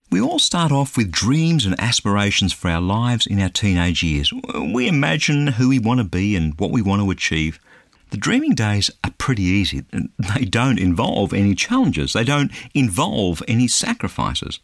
We all start off with dreams and aspirations for our lives in our teenage years. We imagine who we want to be and what we want to achieve. The dreaming days are pretty easy. They don't involve any challenges. They don't involve any sacrifices.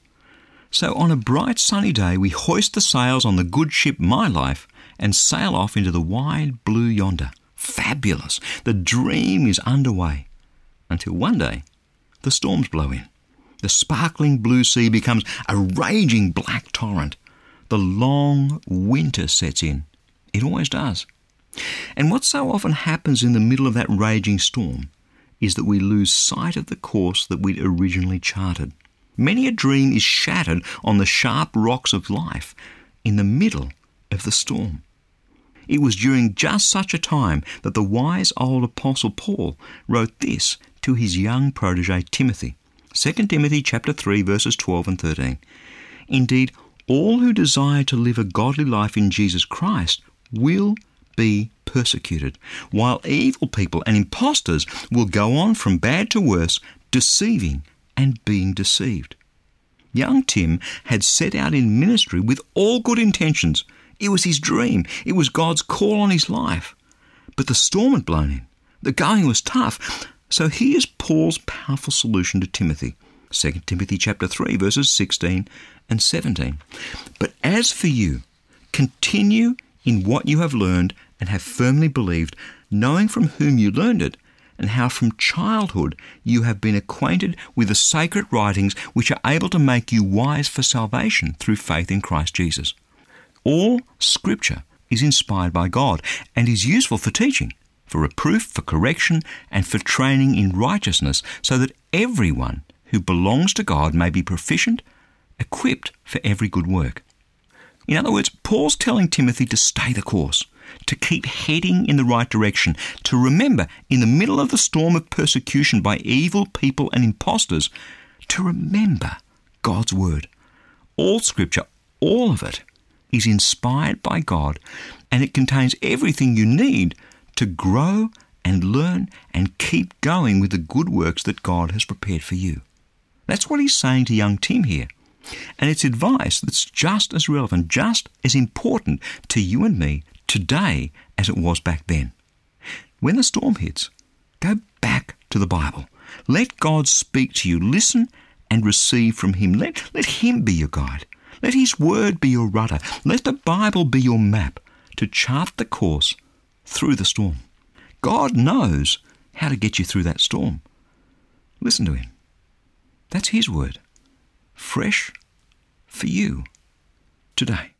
So on a bright sunny day, we hoist the sails on the good ship My Life and sail off into the wide blue yonder. Fabulous. The dream is underway. Until one day, the storms blow in. The sparkling blue sea becomes a raging black torrent. The long winter sets in. It always does. And what so often happens in the middle of that raging storm is that we lose sight of the course that we'd originally charted. Many a dream is shattered on the sharp rocks of life in the middle of the storm. It was during just such a time that the wise old Apostle Paul wrote this to his young protege Timothy. 2 Timothy chapter 3 verses 12 and 13. Indeed, all who desire to live a godly life in Jesus Christ will be persecuted, while evil people and impostors will go on from bad to worse, deceiving and being deceived. Young Tim had set out in ministry with all good intentions. It was his dream. It was God's call on his life. But the storm had blown in. The going was tough. So here's Paul's powerful solution to Timothy. 2 Timothy chapter 3 verses 16 and 17. But as for you, continue in what you have learned and have firmly believed, knowing from whom you learned it, and how from childhood you have been acquainted with the sacred writings which are able to make you wise for salvation through faith in Christ Jesus. All Scripture is inspired by God and is useful for teaching, for reproof, for correction, and for training in righteousness, so that everyone who belongs to God may be proficient, equipped for every good work. In other words, Paul's telling Timothy to stay the course, to keep heading in the right direction, to remember in the middle of the storm of persecution by evil people and impostors, to remember God's word. All Scripture, all of it, is inspired by God, and it contains everything you need to grow and learn and keep going with the good works that God has prepared for you. That's what he's saying to young Tim here. And it's advice that's just as relevant, just as important to you and me today as it was back then. When the storm hits, go back to the Bible. Let God speak to you. Listen and receive from him. Let him be your guide. Let his word be your rudder. Let the Bible be your map to chart the course through the storm. God knows how to get you through that storm. Listen to him. That's his word, fresh for you today.